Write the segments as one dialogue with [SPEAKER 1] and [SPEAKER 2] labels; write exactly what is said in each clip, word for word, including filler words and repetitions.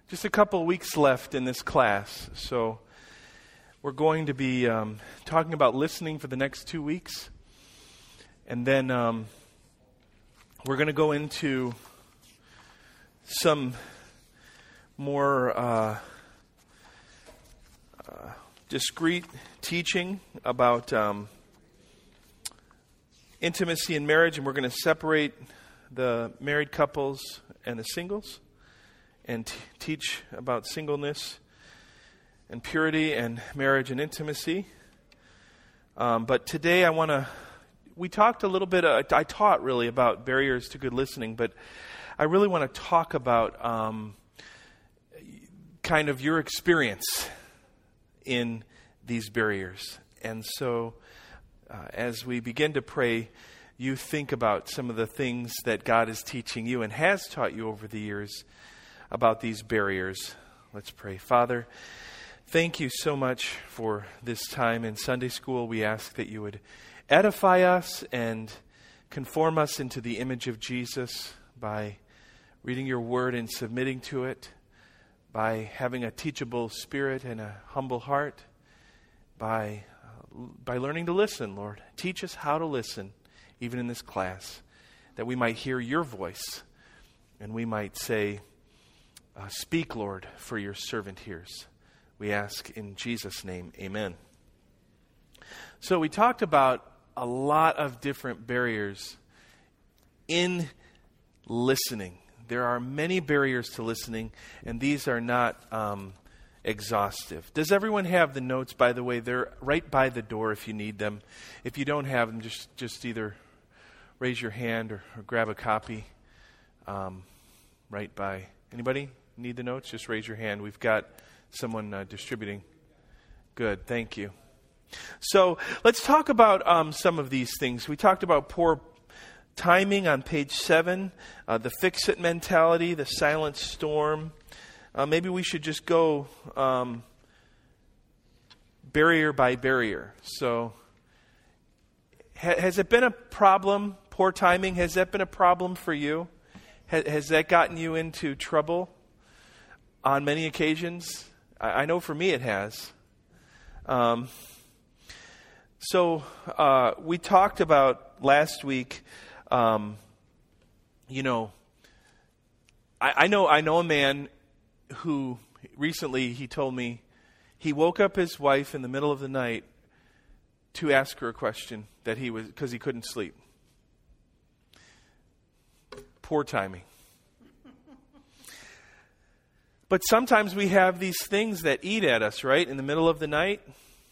[SPEAKER 1] Just a couple of weeks left in this class, so we're going to be um, talking about listening for the next two weeks, and then um, we're going to go into some more uh, uh, discrete teaching about um, intimacy in marriage, and we're going to separate the married couples and the singles, and t- teach about singleness and purity and marriage and intimacy. Um, but today I want to, we talked a little bit, uh, I taught really about barriers to good listening, but I really want to talk about um, kind of your experience in these barriers. And so uh, as we begin to pray, you think about some of the things that God is teaching you and has taught you over the years about these barriers. Let's pray. Father, thank you so much for this time in Sunday school. We ask that you would edify us and conform us into the image of Jesus by reading your word and submitting to it, by having a teachable spirit and a humble heart, by, uh, by learning to listen, Lord. Teach us how to listen, even in this class, that we might hear your voice and we might say, Uh, speak, Lord, for your servant hears. We ask in Jesus' name, amen. So we talked about a lot of different barriers in listening. There are many barriers to listening, and these are not um, exhaustive. Does everyone have the notes, by the way? They're right by the door if you need them. If you don't have them, just, just either raise your hand or, or grab a copy um, right by. Anybody need the notes? Just raise your hand. We've got someone uh, distributing. Good, thank you. So let's talk about um, some of these things. We talked about poor timing on page seven, uh, the fix-it mentality, the silent storm. Uh, maybe we should just go um, barrier by barrier. So ha- has it been a problem, poor timing? Has that been a problem for you? Ha- has that gotten you into trouble on many occasions? I, I know for me it has. Um, so uh, we talked about last week, um, you know, I, I know I know a man who recently he told me he woke up his wife in the middle of the night to ask her a question that he was because he couldn't sleep. Poor timing. But sometimes we have these things that eat at us, right? In the middle of the night.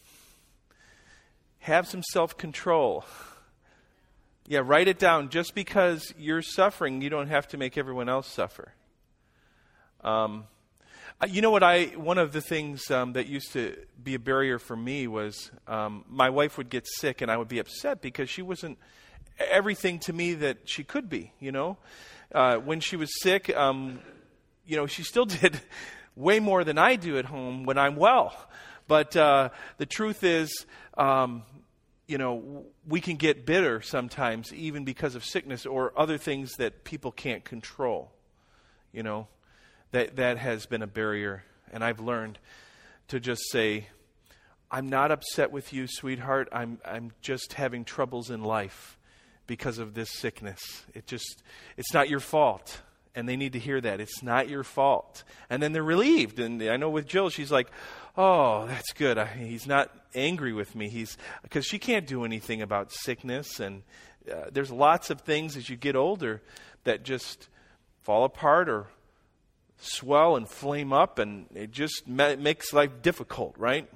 [SPEAKER 1] Have some self-control. Yeah, write it down. Just because you're suffering, you don't have to make everyone else suffer. Um, you know what? I one of the things um, that used to be a barrier for me was um, my wife would get sick, and I would be upset because she wasn't everything to me that she could be. You know, uh, when she was sick. Um, You know, she still did way more than I do at home when I'm well. But uh, the truth is, um, you know, we can get bitter sometimes, even because of sickness or other things that people can't control. You know, that that has been a barrier. And I've learned to just say, I'm not upset with you, sweetheart. I'm I'm just having troubles in life because of this sickness. It just, it's not your fault. And they need to hear that. It's not your fault. And then they're relieved. And I know with Jill, she's like, oh, that's good. I, he's not angry with me. He's because she can't do anything about sickness. And uh, there's lots of things as you get older that just fall apart or swell and flame up. And it just ma- makes life difficult, right?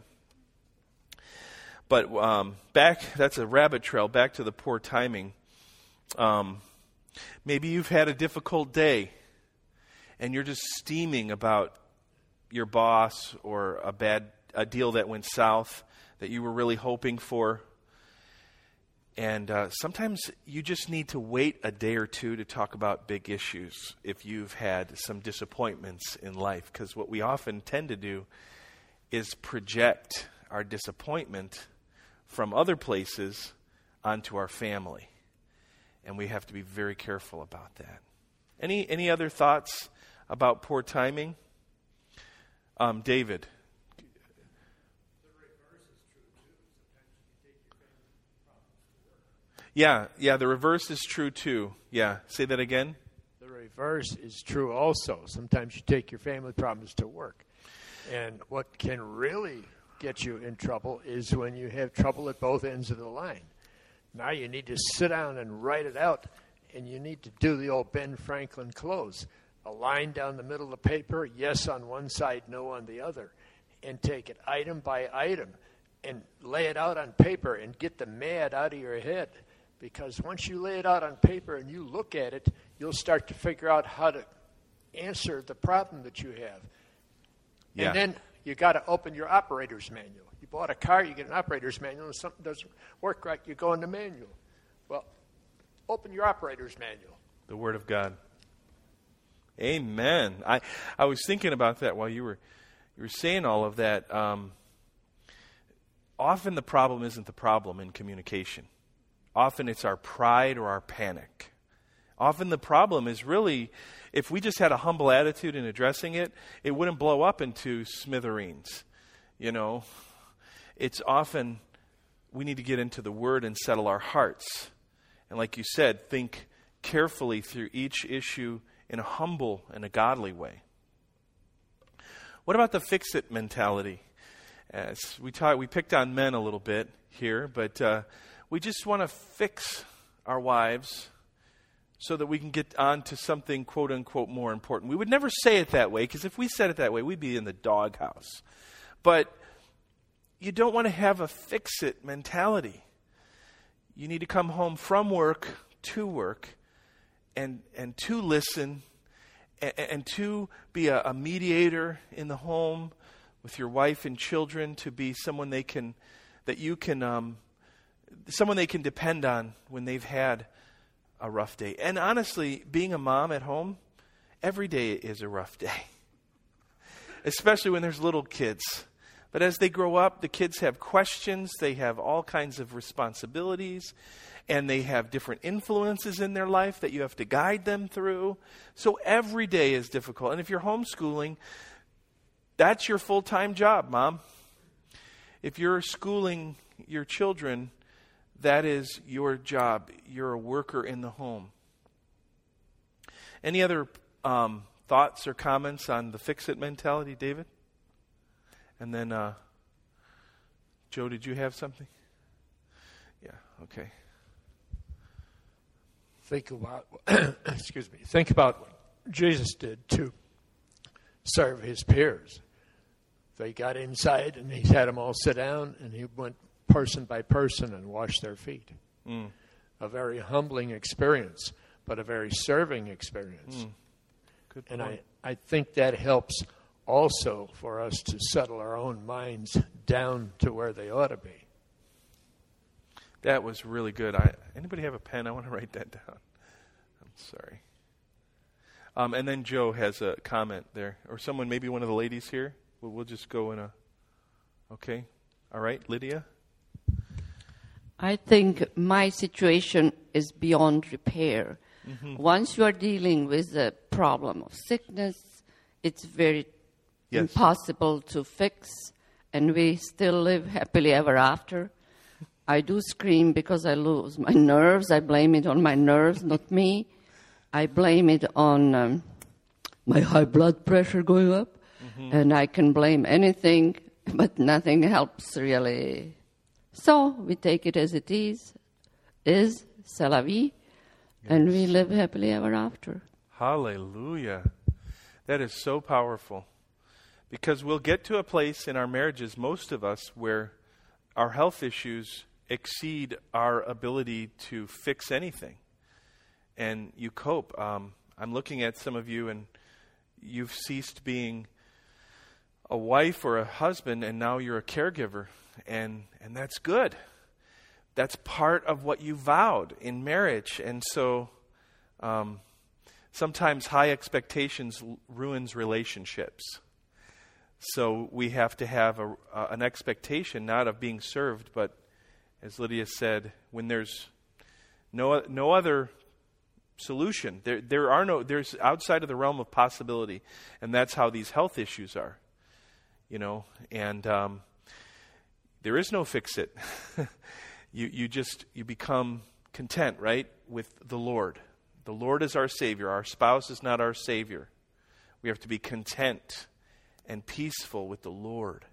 [SPEAKER 1] But um, back, that's a rabbit trail, back to the poor timing. Um Maybe you've had a difficult day and you're just steaming about your boss or a bad a deal that went south that you were really hoping for. And uh, sometimes you just need to wait a day or two to talk about big issues if you've had some disappointments in life. Because what we often tend to do is project our disappointment from other places onto our family. And we have to be very careful about that. Any any other thoughts about poor timing? Um, David. Yeah, yeah, the reverse is true too. Yeah, say that again.
[SPEAKER 2] The reverse is true also. Sometimes you take your family problems to work. And what can really get you in trouble is when you have trouble at both ends of the line. Now you need to sit down and write it out, and you need to do the old Ben Franklin close. A line down the middle of the paper, yes on one side, no on the other, and take it item by item and lay it out on paper and get the mad out of your head. Because once you lay it out on paper and you look at it, you'll start to figure out how to answer the problem that you have.
[SPEAKER 1] Yeah.
[SPEAKER 2] And then you got to open your operator's manual. You bought a car, you get an operator's manual, and something doesn't work right, you go in the manual. Well, open your operator's manual.
[SPEAKER 1] The Word of God. Amen. I, I was thinking about that while you were you were saying all of that. Um, often the problem isn't the problem in communication. Often it's our pride or our panic. Often the problem is really, if we just had a humble attitude in addressing it, it wouldn't blow up into smithereens. You know, it's often we need to get into the Word and settle our hearts. And like you said, think carefully through each issue in a humble and a godly way. What about the fix-it mentality? As we talk, we picked on men a little bit here, but uh, we just want to fix our wives so that we can get on to something quote-unquote more important. We would never say it that way, because if we said it that way, we'd be in the doghouse. But you don't want to have a fix-it mentality. You need to come home from work to work and and to listen and, and to be a, a mediator in the home with your wife and children, to be someone they can that you can um, someone they can depend on when they've had a rough day. And honestly, being a mom at home, every day is a rough day, especially when there's little kids. But as they grow up, the kids have questions, they have all kinds of responsibilities, and they have different influences in their life that you have to guide them through. So every day is difficult. And if you're homeschooling, that's your full-time job, Mom. If you're schooling your children, that is your job. You're a worker in the home. Any other um, thoughts or comments on the fix-it mentality, David? And then, uh, Joe, did you have something? Yeah, okay.
[SPEAKER 2] Think about, excuse me, think about what Jesus did to serve his peers. They got inside and he had them all sit down, and he went person by person and washed their feet. Mm. A very humbling experience, but a very serving experience. Mm.
[SPEAKER 1] Good
[SPEAKER 2] and
[SPEAKER 1] point.
[SPEAKER 2] I, I think that helps also for us to settle our own minds down to where they ought to be.
[SPEAKER 1] That was really good. I, anybody have a pen? I want to write that down. I'm sorry. Um, and then Joe has a comment there. Or someone, maybe one of the ladies here. We'll, we'll just go in a... Okay. All right. Lydia?
[SPEAKER 3] I think my situation is beyond repair. Mm-hmm. Once you are dealing with the problem of sickness, it's very yes. impossible to fix, and we still live happily ever after. I do scream because I lose my nerves. I blame it on my nerves, not me. I blame it on um, my high blood pressure going up, mm-hmm. and I can blame anything, but nothing helps really. So we take it as it is, is, c'est la vie, yes. and we live happily ever after.
[SPEAKER 1] Hallelujah. That is so powerful. Because we'll get to a place in our marriages, most of us, where our health issues exceed our ability to fix anything. And you cope. Um, I'm looking at some of you, and you've ceased being a wife or a husband, and now you're a caregiver. And and that's good. That's part of what you vowed in marriage. And so um, sometimes high expectations l- ruins relationships. So we have to have a, uh, an expectation, not of being served, but as Lydia said, when there's no no other solution, there there are no there's outside of the realm of possibility, and that's how these health issues are. you know, and um, there is no fix-it. you you just, you become content, right, with the Lord. The Lord is our Savior. Our spouse is not our Savior. We have to be content and peaceful with the Lord.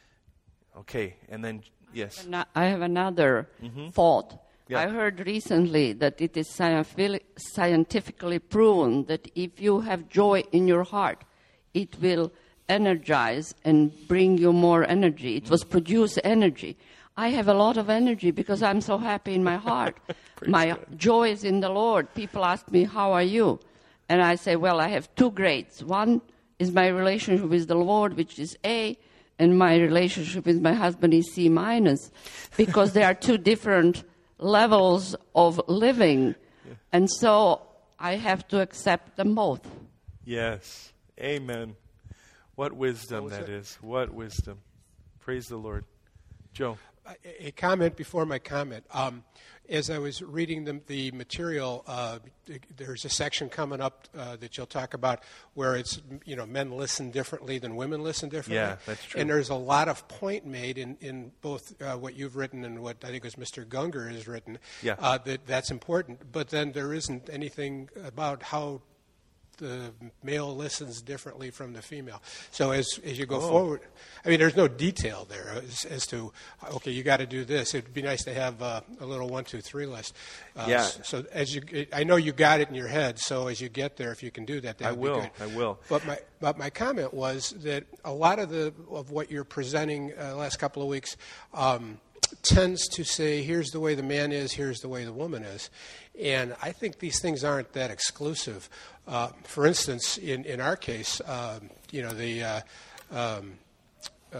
[SPEAKER 1] Okay, and then, yes.
[SPEAKER 3] I have another mm-hmm. thought. Yeah. I heard recently that it is scientifically proven that if you have joy in your heart, it will energize and bring you more energy. It mm. will produce energy. I have a lot of energy because I'm so happy in my heart. My God. Joy is in the Lord. People ask me, how are you? And I say, well, I have two grades. One is my relationship with the Lord, which is A, and my relationship with my husband is C minus, because there are two different levels of living. Yeah. And so I have to accept them both.
[SPEAKER 1] Yes. Amen. What wisdom what that it? is. What wisdom. Praise the Lord. Joe.
[SPEAKER 4] A, a comment before my comment. Um, as I was reading the, the material, uh, there's a section coming up uh, that you'll talk about where it's, you know, men listen differently than women listen differently.
[SPEAKER 1] Yeah, that's true.
[SPEAKER 4] And there's a lot of point made in, in both uh, what you've written and what I think was Mister Gungor has written,
[SPEAKER 1] yeah.
[SPEAKER 4] uh, that that's important. But then there isn't anything about how the male listens differently from the female. So as as you go
[SPEAKER 1] oh.
[SPEAKER 4] forward, I mean, there's no detail there as, as to, okay, you got to do this. It'd be nice to have uh, a little one, two, three list. Uh,
[SPEAKER 1] yeah.
[SPEAKER 4] So as you, I know you got it in your head. So as you get there, if you can do that, that
[SPEAKER 1] I
[SPEAKER 4] would
[SPEAKER 1] will.
[SPEAKER 4] be good.
[SPEAKER 1] I will.
[SPEAKER 4] But my but my comment was that a lot of the of what you're presenting uh, the last couple of weeks. Um, tends to say, here's the way the man is, here's the way the woman is. And I think these things aren't that exclusive. Uh, for instance, in, in our case, um, you know, the uh, um, uh,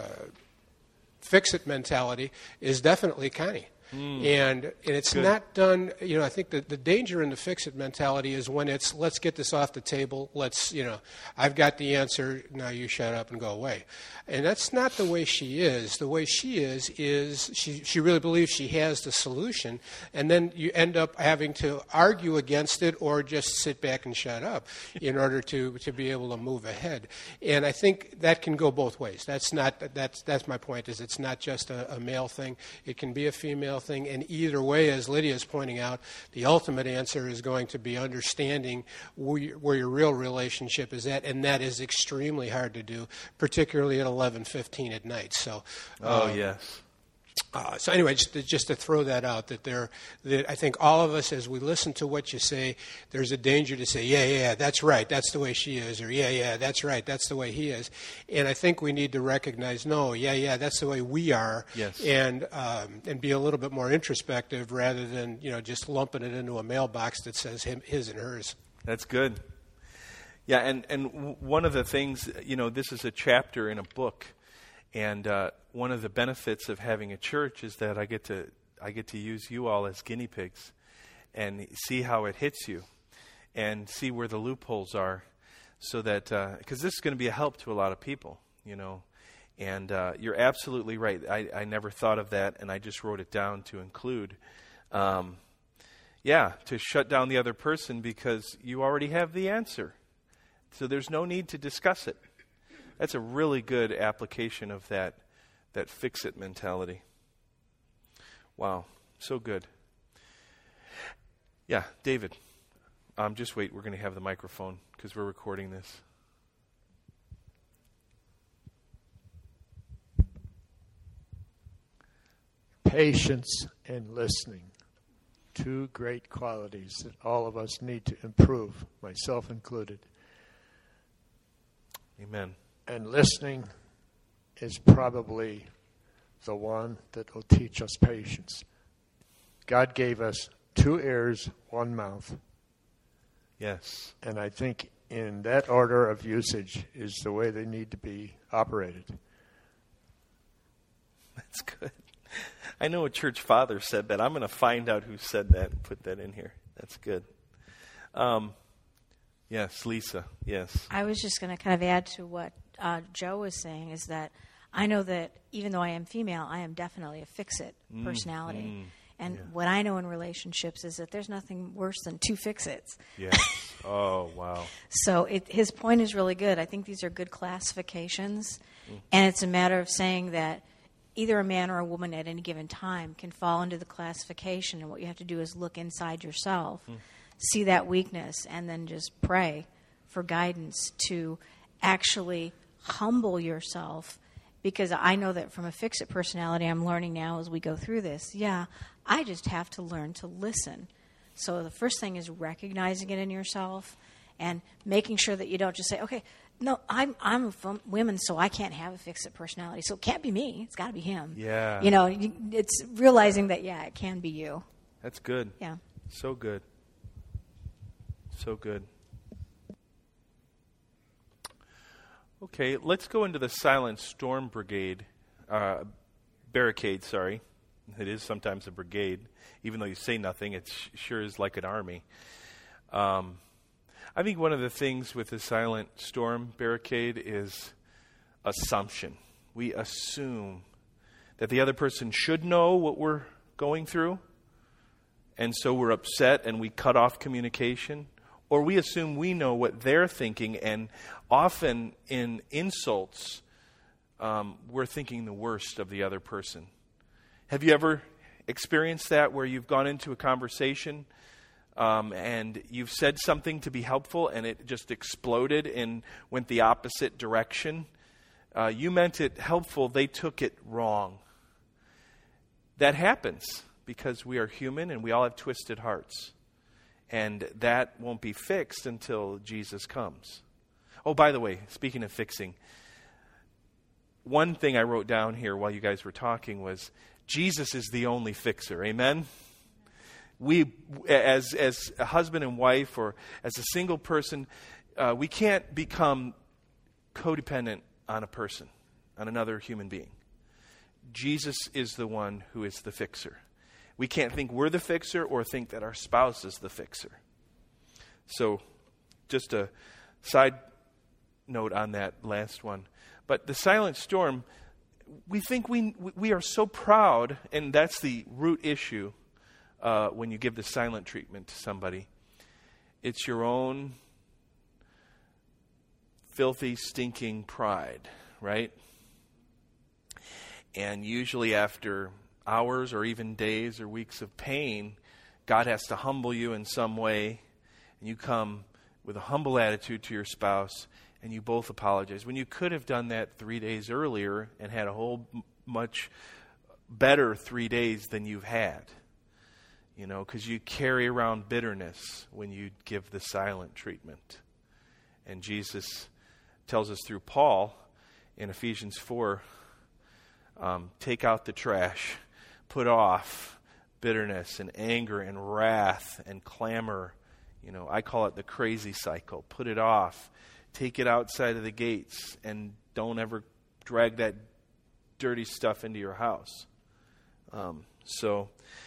[SPEAKER 4] fix-it mentality is definitely Connie. Mm. And, and it's Good. not done, you know, I think that the danger in the fix-it mentality is when it's, let's get this off the table, let's, you know, I've got the answer, now you shut up and go away. And that's not the way she is. The way she is, is she, she really believes she has the solution, and then you end up having to argue against it or just sit back and shut up in order to, to be able to move ahead. And I think that can go both ways. That's not, that's, that's my point, is it's not just a, a male thing. It can be a female thing, and either way, as Lydia is pointing out, the ultimate answer is going to be understanding where your, where your real relationship is at, and that is extremely hard to do, particularly at eleven fifteen at night. So,
[SPEAKER 1] oh
[SPEAKER 4] um,
[SPEAKER 1] yes.
[SPEAKER 4] Uh, so anyway, just to, just to throw that out, that there, that I think all of us, as we listen to what you say, there's a danger to say, yeah, yeah, that's right, that's the way she is, or yeah, yeah, that's right, that's the way he is. And I think we need to recognize, no, yeah, yeah, that's the way we are,
[SPEAKER 1] yes.
[SPEAKER 4] and um, and be a little bit more introspective rather than, you know, just lumping it into a mailbox that says him, his and hers.
[SPEAKER 1] That's good. Yeah, and, and one of the things, you know, this is a chapter in a book. And uh, one of the benefits of having a church is that I get to I get to use you all as guinea pigs and see how it hits you and see where the loopholes are, so that because uh, this is going to be a help to a lot of people, you know. And uh, you're absolutely right. I, I never thought of that, and I just wrote it down to include, um, yeah, to shut down the other person because you already have the answer. So there's no need to discuss it. That's a really good application of that that fix-it mentality. Wow, so good. Yeah, David, um, just wait. We're going to have the microphone because we're recording this.
[SPEAKER 2] Patience and listening. Two great qualities that all of us need to improve, myself included.
[SPEAKER 1] Amen.
[SPEAKER 2] And listening is probably the one that will teach us patience. God gave us two ears, one mouth.
[SPEAKER 1] Yes.
[SPEAKER 2] And I think in that order of usage is the way they need to be operated.
[SPEAKER 1] That's good. I know a church father said that. I'm going to find out who said that and put that in here. That's good. Um, yes, Lisa, yes.
[SPEAKER 5] I was just going to kind of add to what uh, Joe was saying, is that I know that even though I am female, I am definitely a fix-it
[SPEAKER 1] mm,
[SPEAKER 5] personality.
[SPEAKER 1] Mm.
[SPEAKER 5] And
[SPEAKER 1] Yeah.
[SPEAKER 5] what I know in relationships is that there's nothing worse than two fix-its.
[SPEAKER 1] Yes. Oh, wow.
[SPEAKER 5] So it, his point is really good. I think these are good classifications. Mm. And it's a matter of saying that either a man or a woman at any given time can fall into the classification. And what you have to do is look inside yourself, mm. see that weakness, and then just pray for guidance to actually humble yourself. Because I know that from a fix-it personality, I'm learning now as we go through this, yeah, I just have to learn to listen. So the first thing is recognizing it in yourself and making sure that you don't just say, okay, no, I'm I'm a woman, so I can't have a fix-it personality. So it can't be me. It's got to be him.
[SPEAKER 1] Yeah.
[SPEAKER 5] You know, it's realizing that, yeah, it can be you.
[SPEAKER 1] That's good.
[SPEAKER 5] Yeah.
[SPEAKER 1] So good. So good. Okay, let's go into the Silent Storm Brigade, uh, barricade, sorry. It is sometimes a brigade. Even though you say nothing, it sh- sure is like an army. Um, I think one of the things with the Silent Storm Barricade is assumption. We assume that the other person should know what we're going through, and so we're upset and we cut off communication. Or we assume we know what they're thinking, and often in insults, um, we're thinking the worst of the other person. Have you ever experienced that, where you've gone into a conversation um, and you've said something to be helpful and it just exploded and went the opposite direction? Uh, you meant it helpful, they took it wrong. That happens because we are human and we all have twisted hearts. And that won't be fixed until Jesus comes. Oh, by the way, speaking of fixing, one thing I wrote down here while you guys were talking was Jesus is the only fixer. Amen? We, as as a husband and wife or as a single person, uh, we can't become codependent on a person, on another human being. Jesus is the one who is the fixer. We can't think we're the fixer or think that our spouse is the fixer. So, just a side note on that last one. But the silent storm, we think we we are so proud, and that's the root issue uh, when you give the silent treatment to somebody. It's your own filthy, stinking pride, right? And usually after hours or even days or weeks of pain, God has to humble you in some way, and you come with a humble attitude to your spouse, and you both apologize. When you could have done that three days earlier and had a whole m- much better three days than you've had, you know, because you carry around bitterness when you give the silent treatment. And Jesus tells us through Paul in Ephesians four, um, take out the trash. Put off bitterness and anger and wrath and clamor. You know, I call it the crazy cycle. Put it off. Take it outside of the gates and don't ever drag that dirty stuff into your house. Um, so,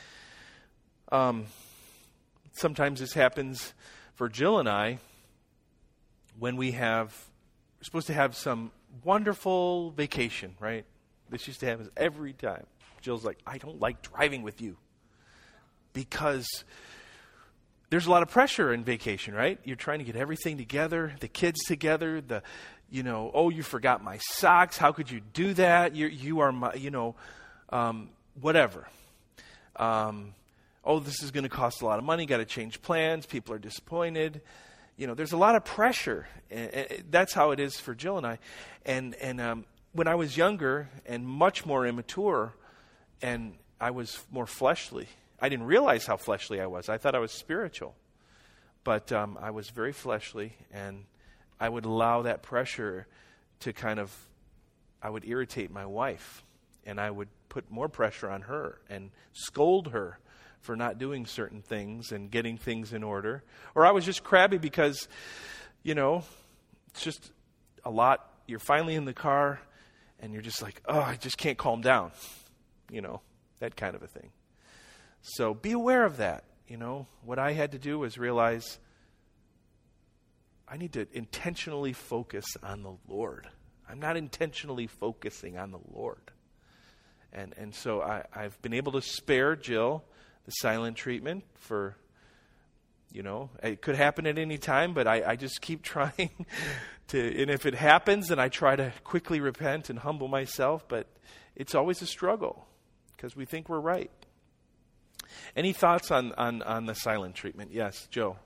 [SPEAKER 1] um, sometimes this happens for Jill and I when we have, we're supposed to have some wonderful vacation, right? This used to happen every time. Jill's like, I don't like driving with you because there's a lot of pressure in vacation, right? You're trying to get everything together, the kids together, the, you know, oh, you forgot my socks. How could you do that? You you are my, you know, um, whatever. Um, oh, this is going to cost a lot of money. Got to change plans. People are disappointed. You know, there's a lot of pressure. And, and that's how it is for Jill and I. And and um, when I was younger and much more immature, and I was more fleshly. I didn't realize how fleshly I was. I thought I was spiritual. But um, I was very fleshly, and I would allow that pressure to kind of, I would irritate my wife, and I would put more pressure on her and scold her for not doing certain things and getting things in order. Or I was just crabby because, you know, it's just a lot. You're finally in the car, and you're just like, oh, I just can't calm down. You know, that kind of a thing. So be aware of that. You know, what I had to do was realize I need to intentionally focus on the Lord. I'm not intentionally focusing on the Lord. And and so I, I've been able to spare Jill the silent treatment for, you know, it could happen at any time, but I, I just keep trying to, and if it happens, then I try to quickly repent and humble myself, but it's always a struggle because we think we're right. Any thoughts on, on, on the silent treatment? Yes, Joe.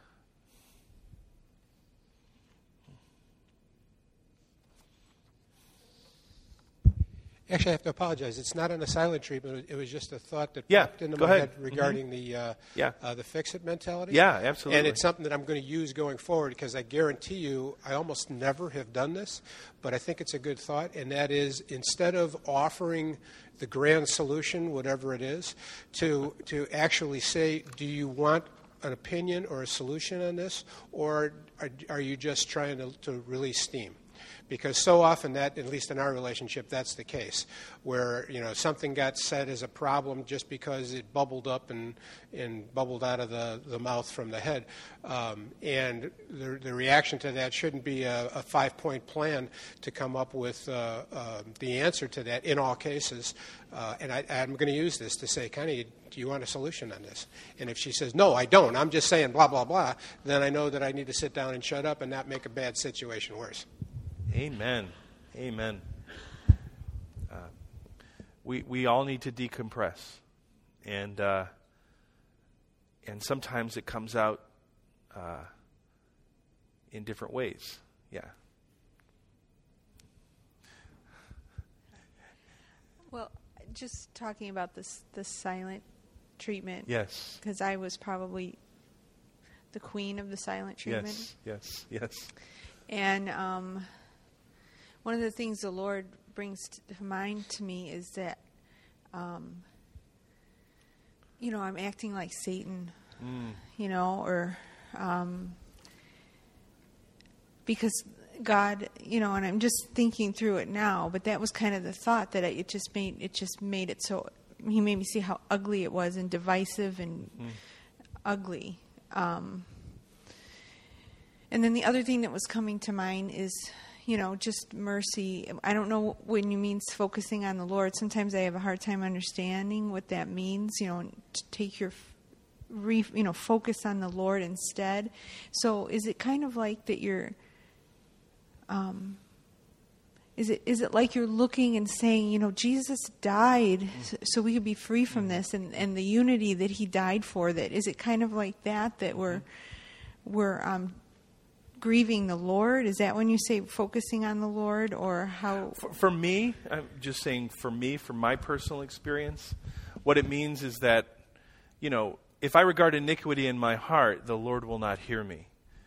[SPEAKER 4] Actually, I have to apologize. It's not on the silent treatment. It was just a thought that
[SPEAKER 1] yeah,
[SPEAKER 4] popped into
[SPEAKER 1] go
[SPEAKER 4] my
[SPEAKER 1] ahead.
[SPEAKER 4] head regarding
[SPEAKER 1] mm-hmm.
[SPEAKER 4] the uh,
[SPEAKER 1] yeah.
[SPEAKER 4] uh, the fix-it mentality.
[SPEAKER 1] Yeah, absolutely.
[SPEAKER 4] And it's something that I'm going to use going forward because I guarantee you I almost never have done this, but I think it's a good thought, and that is instead of offering the grand solution, whatever it is, to to actually say, do you want an opinion or a solution on this, or are, are you just trying to, to release steam? Because so often that, at least in our relationship, that's the case, where you know something got said as a problem just because it bubbled up and, and bubbled out of the, the mouth from the head. Um, and the, the reaction to that shouldn't be a, a five-point plan to come up with uh, uh, the answer to that in all cases. Uh, and I, I'm going to use this to say, Connie, do you want a solution on this? And if she says, no, I don't, I'm just saying blah, blah, blah, then I know that I need to sit down and shut up and not make a bad situation worse.
[SPEAKER 1] Amen. Amen. Uh, we we all need to decompress, and uh, and sometimes it comes out uh, in different ways. Yeah.
[SPEAKER 6] Well, just talking about this this silent treatment.
[SPEAKER 1] Yes.
[SPEAKER 6] Because I was probably the queen of the silent treatment.
[SPEAKER 1] Yes. Yes. Yes.
[SPEAKER 6] And um, one of the things the Lord brings to mind to me is that, um, you know, I'm acting like Satan, mm. you know, or um, because God, you know, and I'm just thinking through it now, but that was kind of the thought that I, it just made it just made it so. He made me see how ugly it was and divisive and mm. ugly. Um, and then the other thing that was coming to mind is, you know, just mercy. I don't know when you mean focusing on the Lord. Sometimes I have a hard time understanding what that means, you know, to take your, re, you know, focus on the Lord instead. So is it kind of like that you're, um, is it is it like you're looking and saying, you know, Jesus died so we could be free from this, and, and the unity that he died for, that is it kind of like that, that we're, we're, um, grieving the Lord? Is that when you say focusing on the Lord, or how?
[SPEAKER 1] For, for me, I'm just saying for me, from my personal experience, what it means is that, you know, if I regard iniquity in my heart, the Lord will not hear me.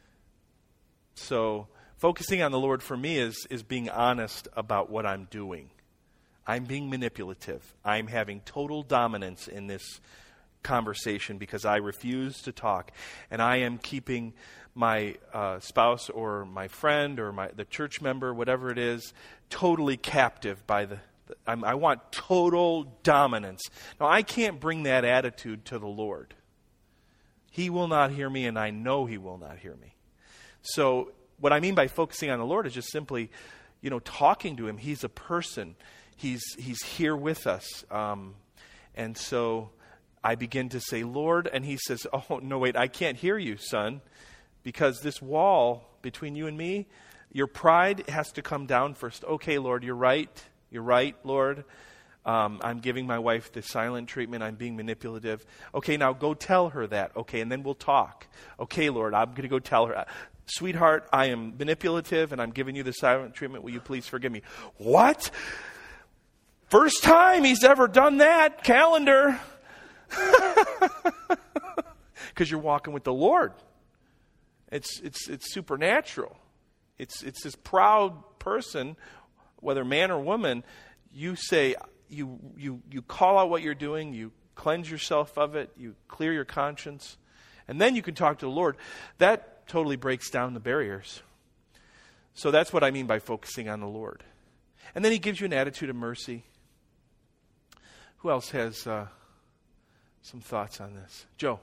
[SPEAKER 1] So focusing on the Lord for me is, is being honest about what I'm doing. I'm being manipulative. I'm having total dominance in this conversation because I refuse to talk, and I am keeping my uh, spouse or my friend or my the church member, whatever it is, totally captive by the, the I'm, I want total dominance. Now, I can't bring that attitude to the Lord. He will not hear me, and I know he will not hear me. So what I mean by focusing on the Lord is just simply, you know, talking to him. He's a person. He's, he's here with us. Um, and so I begin to say, Lord, and he says, oh, no, wait, I can't hear you, son. Because this wall between you and me, your pride has to come down first. Okay, Lord, you're right. You're right, Lord. Um, I'm giving my wife the silent treatment. I'm being manipulative. Okay, now go tell her that. Okay, and then we'll talk. Okay, Lord, I'm going to go tell her. Sweetheart, I am manipulative and I'm giving you the silent treatment. Will you please forgive me? What? First time he's ever done that, calendar. Because you're walking with the Lord. It's it's it's supernatural. It's it's this proud person, whether man or woman. You say you you you call out what you're doing. You cleanse yourself of it. You clear your conscience, and then you can talk to the Lord. That totally breaks down the barriers. So that's what I mean by focusing on the Lord. And then he gives you an attitude of mercy. Who else has uh, some thoughts on this? Joe.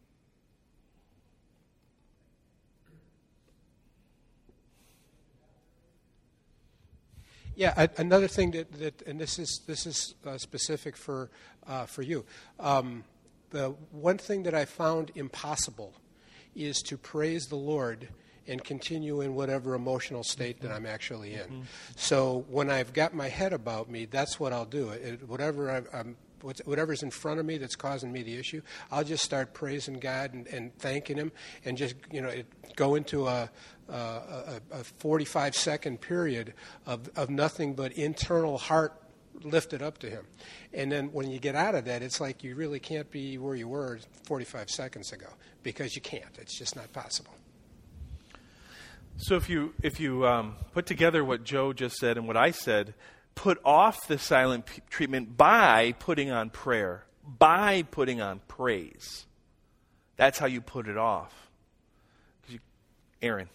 [SPEAKER 4] Yeah, I, another thing that, that, and this is this is uh, specific for uh, for you. Um, the one thing that I found impossible is to praise the Lord and continue in whatever emotional state that I'm actually in. Mm-hmm. So when I've got my head about me, that's what I'll do. It, whatever I, I'm, whatever's in front of me that's causing me the issue, I'll just start praising God and, and thanking Him, and just you know it, go into a, a, a forty-five second period of, of nothing but internal heart lifted up to Him. And then when you get out of that, it's like you really can't be where you were forty-five seconds ago, because you can't. It's just not possible.
[SPEAKER 1] So if you if you um, put together what Joe just said and what I said, put off the silent p- treatment by putting on prayer, by putting on praise. That's how you put it off. You, Aaron.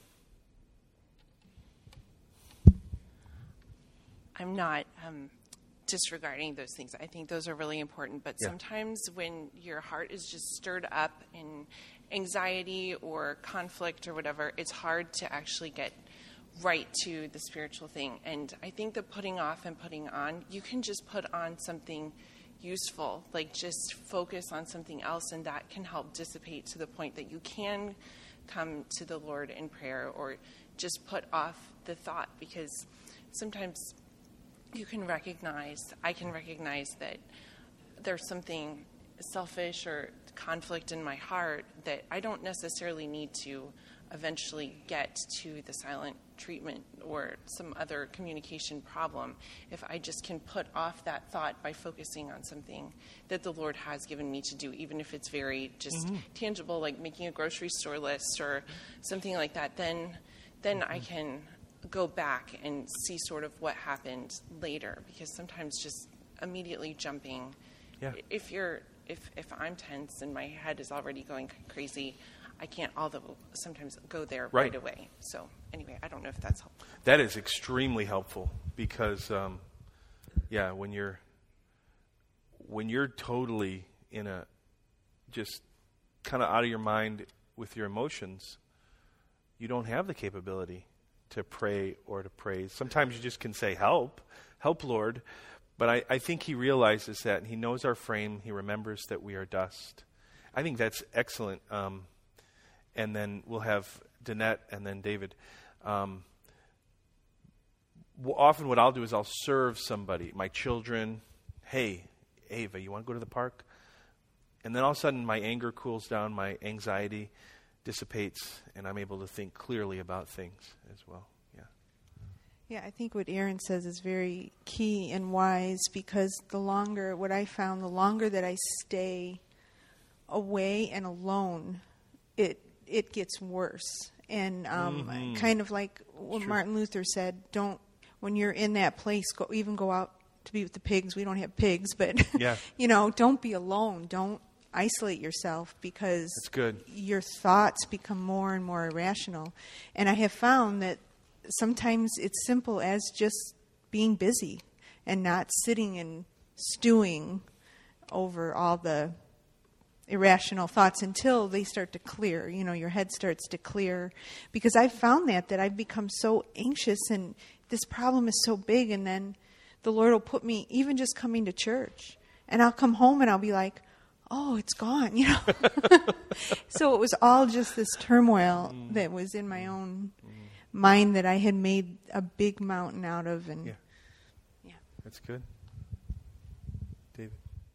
[SPEAKER 7] I'm not um, disregarding those things. I think those are really important. But yeah. sometimes when your heart is just stirred up in anxiety or conflict or whatever, it's hard to actually get right to the spiritual thing. And I think the putting off and putting on, you can just put on something useful, like just focus on something else, and that can help dissipate to the point that you can come to the Lord in prayer, or just put off the thought, because sometimes you can recognize, I can recognize that there's something selfish or conflict in my heart that I don't necessarily need to eventually get to the silent treatment or some other communication problem if I just can put off that thought by focusing on something that the Lord has given me to do, even if it's very just mm-hmm. tangible, like making a grocery store list or something like that. Then then mm-hmm. I can go back and see sort of what happened later, because sometimes just immediately jumping, yeah. if you're If if I'm tense and my head is already going crazy, I can't although sometimes go there right, right away. So anyway, I don't know if that's helpful.
[SPEAKER 1] That is extremely helpful, because, um, yeah, when you're when you're totally in a just kind of out of your mind with your emotions, you don't have the capability to pray or to praise. Sometimes you just can say, "Help, help, Lord." But I, I think he realizes that, and he knows our frame. He remembers that we are dust. I think that's excellent. Um, and then we'll have Danette and then David. Um, w- often what I'll do is I'll serve somebody, my children. Hey, Ava, you want to go to the park? And then all of a sudden my anger cools down, my anxiety dissipates, and I'm able to think clearly about things as well.
[SPEAKER 6] Yeah, I think what Aaron says is very key and wise, because the longer, what I found, the longer that I stay away and alone, it it gets worse. And um, mm-hmm. kind of like what True. Martin Luther said, don't, when you're in that place, go even go out to be with the pigs. We don't have pigs, but, yeah. you know, don't be alone. Don't isolate yourself, because
[SPEAKER 1] That's good.
[SPEAKER 6] your thoughts become more and more irrational. And I have found that sometimes it's simple as just being busy and not sitting and stewing over all the irrational thoughts until they start to clear. You know, your head starts to clear. Because I've found that, that I've become so anxious and this problem is so big, and then the Lord will put me, even just coming to church, and I'll come home and I'll be like, oh, it's gone, you know. So it was all just this turmoil mm. that was in my own mm. mind that I had made a big mountain out of. And
[SPEAKER 1] yeah, yeah. That's good. David?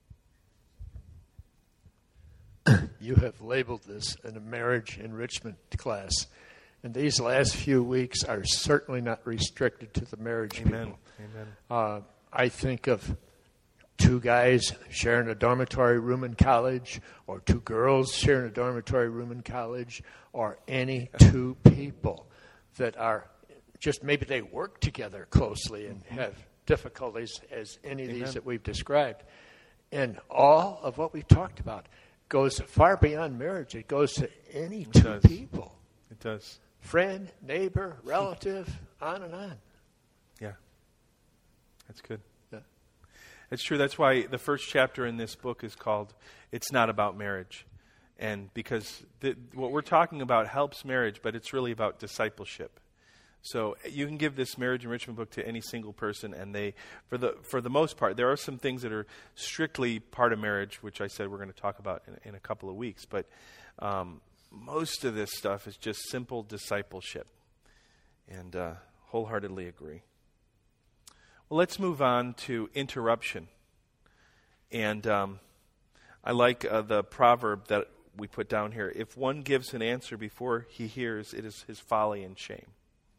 [SPEAKER 2] You have labeled this in a marriage enrichment class. And these last few weeks are certainly not restricted to the marriage
[SPEAKER 1] Amen.
[SPEAKER 2] people.
[SPEAKER 1] Amen.
[SPEAKER 2] Uh, I think of two guys sharing a dormitory room in college, or two girls sharing a dormitory room in college, or any two people that are just, maybe they work together closely and have difficulties as any of
[SPEAKER 1] Amen.
[SPEAKER 2] These that we've described. And all of what we've talked about goes far beyond marriage. It goes to any
[SPEAKER 1] It
[SPEAKER 2] two
[SPEAKER 1] does.
[SPEAKER 2] people.
[SPEAKER 1] It does.
[SPEAKER 2] Friend, neighbor, relative, on and on.
[SPEAKER 1] Yeah. That's good.
[SPEAKER 2] Yeah.
[SPEAKER 1] It's true. That's why the first chapter in this book is called It's Not About Marriage. And because the, what we're talking about helps marriage, but it's really about discipleship. So you can give this marriage enrichment book to any single person, and they, for the for the most part, there are some things that are strictly part of marriage, which I said we're going to talk about in, in a couple of weeks. But um, most of this stuff is just simple discipleship, and uh, wholeheartedly agree. Well, let's move on to interruption. And um, I like uh, the proverb that we put down here. If one gives an answer before he hears, it is his folly and shame.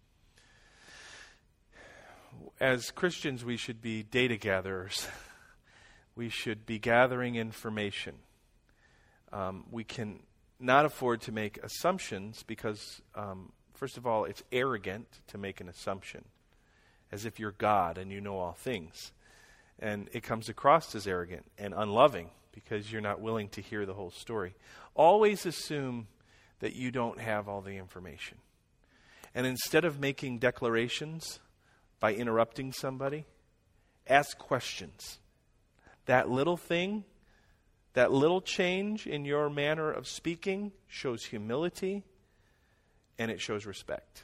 [SPEAKER 1] As Christians, we should be data gatherers. We should be gathering information. Um, we can not afford to make assumptions because, um, first of all, it's arrogant to make an assumption, as if you're God and you know all things. And it comes across as arrogant and unloving because you're not willing to hear the whole story. Always assume that you don't have all the information. And instead of making declarations by interrupting somebody, ask questions. That little thing, that little change in your manner of speaking shows humility and it shows respect.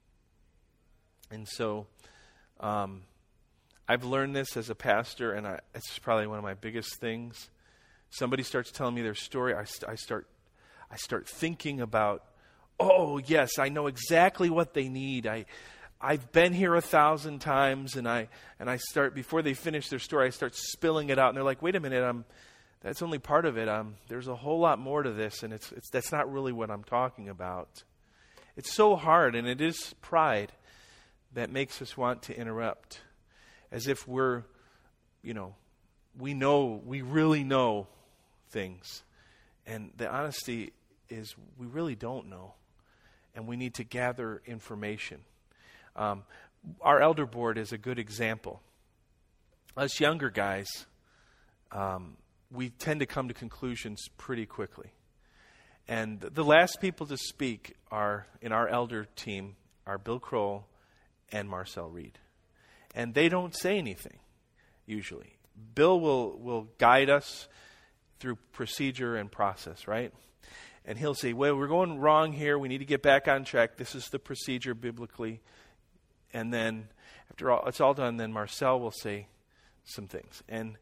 [SPEAKER 1] And so um, I've learned this as a pastor, and I, it's probably one of my biggest things. Somebody starts telling me their story, I, st- I start I start thinking about, oh, yes, I know exactly what they need. I I've been here a thousand times, and I and I start, before they finish their story, I start spilling it out, and they're like, wait a minute, I'm that's only part of it. Um, there's a whole lot more to this, and it's it's that's not really what I'm talking about. It's so hard, and it is pride that makes us want to interrupt, as if we're, you know, we know, we really know things. And the honesty is we really don't know, and we need to gather information. Um, our elder board is a good example. Us younger guys, um, we tend to come to conclusions pretty quickly. And the last people to speak are, in our elder team, are Bill Kroll and Marcel Reed. And they don't say anything, usually. Bill will, will guide us through procedure and process, right? And he'll say, well, we're going wrong here. We need to get back on track. This is the procedure biblically. And then after all, it's all done, then Marcel will say some things. And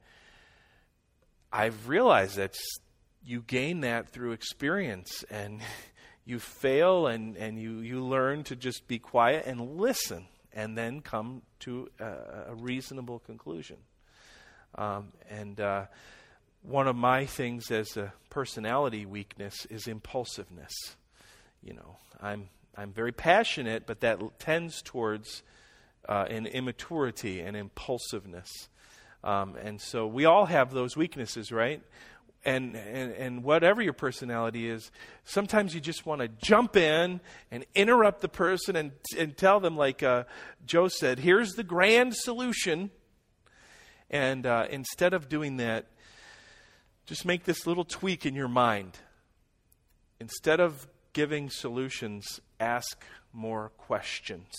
[SPEAKER 1] I've realized that you gain that through experience, and you fail, and, and you, you learn to just be quiet and listen, and then come to a, a reasonable conclusion. Um, and uh, one of my things as a personality weakness is impulsiveness. You know, I'm I'm very passionate, but that tends towards uh, an immaturity and impulsiveness. Um, and so we all have those weaknesses, right? And, and and whatever your personality is, sometimes you just want to jump in and interrupt the person and and tell them, like uh, Joe said, here's the grand solution. And uh, instead of doing that, just make this little tweak in your mind. Instead of giving solutions, ask more questions.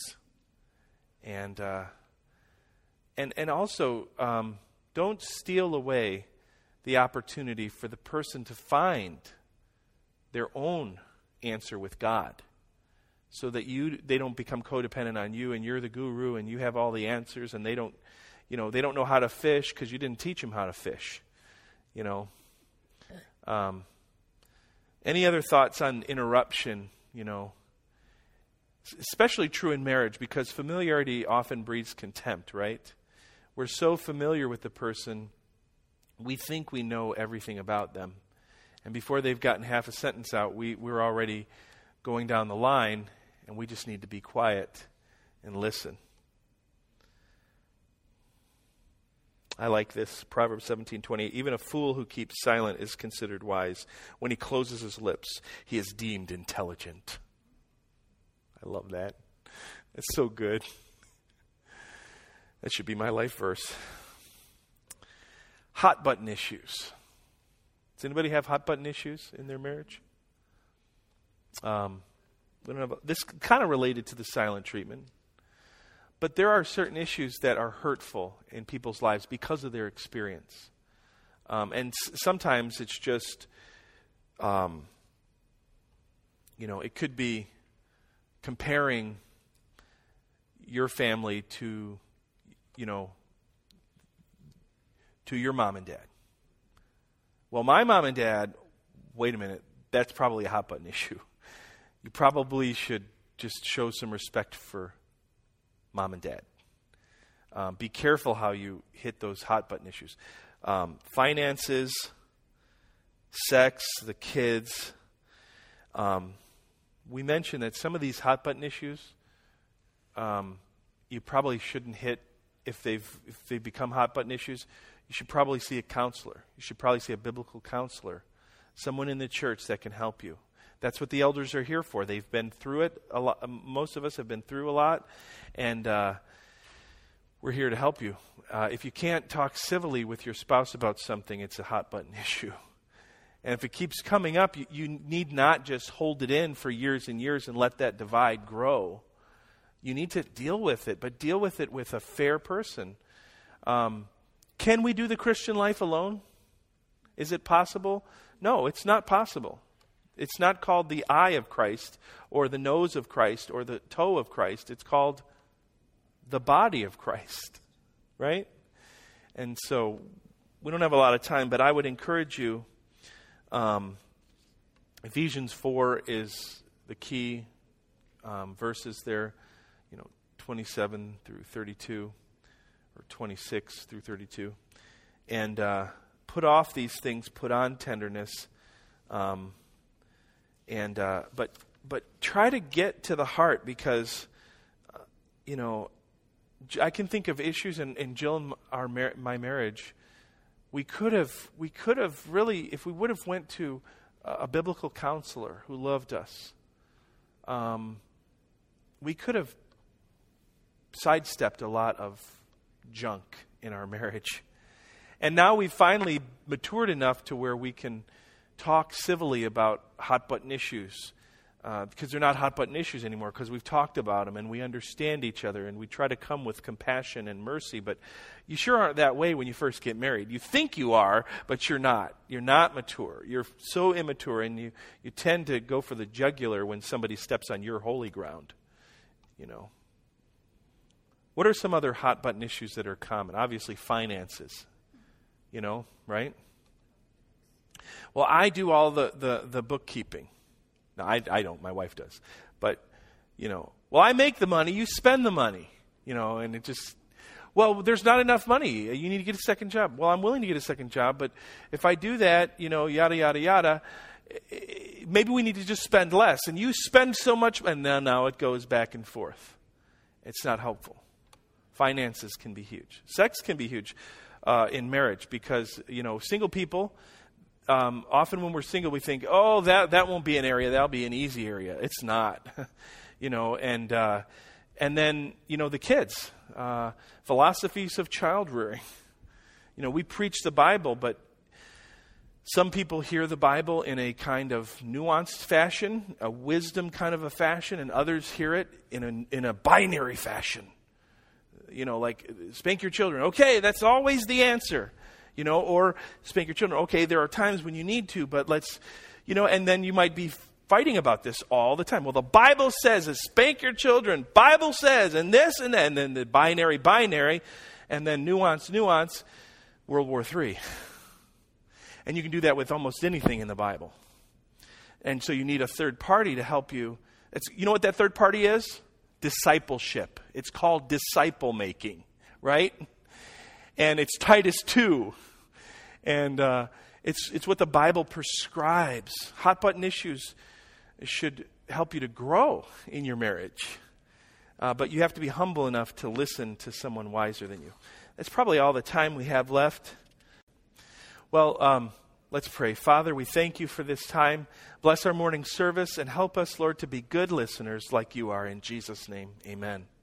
[SPEAKER 1] And uh, and and also, um, don't steal away the opportunity for the person to find their own answer with God, so that you they don't become codependent on you, and you're the guru and you have all the answers, and they don't, you know, they don't know how to fish because you didn't teach them how to fish. You know. Um, any other thoughts on interruption? You know, especially true in marriage, because familiarity often breeds contempt, right? We're so familiar with the person, we think we know everything about them. And before they've gotten half a sentence out, we, we're already going down the line, and we just need to be quiet and listen. I like this, Proverbs seventeen twenty-eight. Even a fool who keeps silent is considered wise. When he closes his lips, he is deemed intelligent. I love that. It's so good. That should be my life verse. Hot button issues. Does anybody have hot button issues in their marriage? Um, we don't have, this kind of related to the silent treatment. But there are certain issues that are hurtful in people's lives because of their experience. Um, and s- sometimes it's just, um, you know, it could be comparing your family to, you know, to your mom and dad. Well, my mom and dad, wait a minute, that's probably a hot button issue. You probably should just show some respect for mom and dad. Um, be careful how you hit those hot button issues. Um, finances, sex, the kids. Um, we mentioned that some of these hot button issues um, you probably shouldn't hit if they've if they become hot button issues. You should probably see a counselor. You should probably see a biblical counselor, someone in the church that can help you. That's what the elders are here for. They've been through it a lot. Most of us have been through a lot, and uh, we're here to help you. Uh, if you can't talk civilly with your spouse about something, it's a hot button issue. And if it keeps coming up, you, you need not just hold it in for years and years and let that divide grow. You need to deal with it, but deal with it with a fair person. Um, can we do the Christian life alone? Is it possible? No, it's not possible. It's not called the eye of Christ or the nose of Christ or the toe of Christ. It's called the body of Christ, right? And so we don't have a lot of time, but I would encourage you. Um, Ephesians four is the key um, verses there, you know, twenty-seven through thirty-two, or twenty-six through thirty-two. And uh, put off these things, put on tenderness, um, and uh, but but try to get to the heart, because uh, you know, I can think of issues in, in Jill and our mar- my marriage. We could have, we could have really, if we would have went to a, a biblical counselor who loved us, um, we could have sidestepped a lot of junk in our marriage. And now we've finally matured enough to where we can talk civilly about hot button issues, uh, because they're not hot button issues anymore, because we've talked about them and we understand each other and we try to come with compassion and mercy. But you sure aren't that way when you first get married. You think you are, but you're not. You're not mature. You're so immature, and you, you tend to go for the jugular when somebody steps on your holy ground. You know. What are some other hot button issues that are common? Obviously, finances. You know, right? Well, I do all the, the, the bookkeeping. No, I, I don't. My wife does. But, you know, well, I make the money. You spend the money. You know, and it just, well, there's not enough money. You need to get a second job. Well, I'm willing to get a second job, but if I do that, you know, yada, yada, yada, maybe we need to just spend less. And you spend so much, and now, now it goes back and forth. It's not helpful. Finances can be huge. Sex can be huge uh, in marriage, because, you know, single people, Um, often when we're single, we think, oh, that, that won't be an area. That'll be an easy area. It's not, you know, and, uh, and then, you know, the kids, uh, philosophies of child rearing. You know, we preach the Bible, but some people hear the Bible in a kind of nuanced fashion, a wisdom kind of a fashion, and others hear it in a, in a binary fashion. You know, like, spank your children. Okay, that's always the answer. You know, or spank your children. Okay, there are times when you need to, but let's, you know, and then you might be fighting about this all the time. Well, the Bible says is spank your children. Bible says, and this and that, and then the binary, binary, and then nuance, nuance, World War Three. And you can do that with almost anything in the Bible. And so you need a third party to help you. It's, you know what that third party is? Discipleship. It's called disciple making, right? And it's Titus two. And uh, it's it's what the Bible prescribes. Hot button issues should help you to grow in your marriage. Uh, but you have to be humble enough to listen to someone wiser than you. That's probably all the time we have left. Well, um, let's pray. Father, we thank you for this time. Bless our morning service and help us, Lord, to be good listeners like you are. In Jesus' name, amen.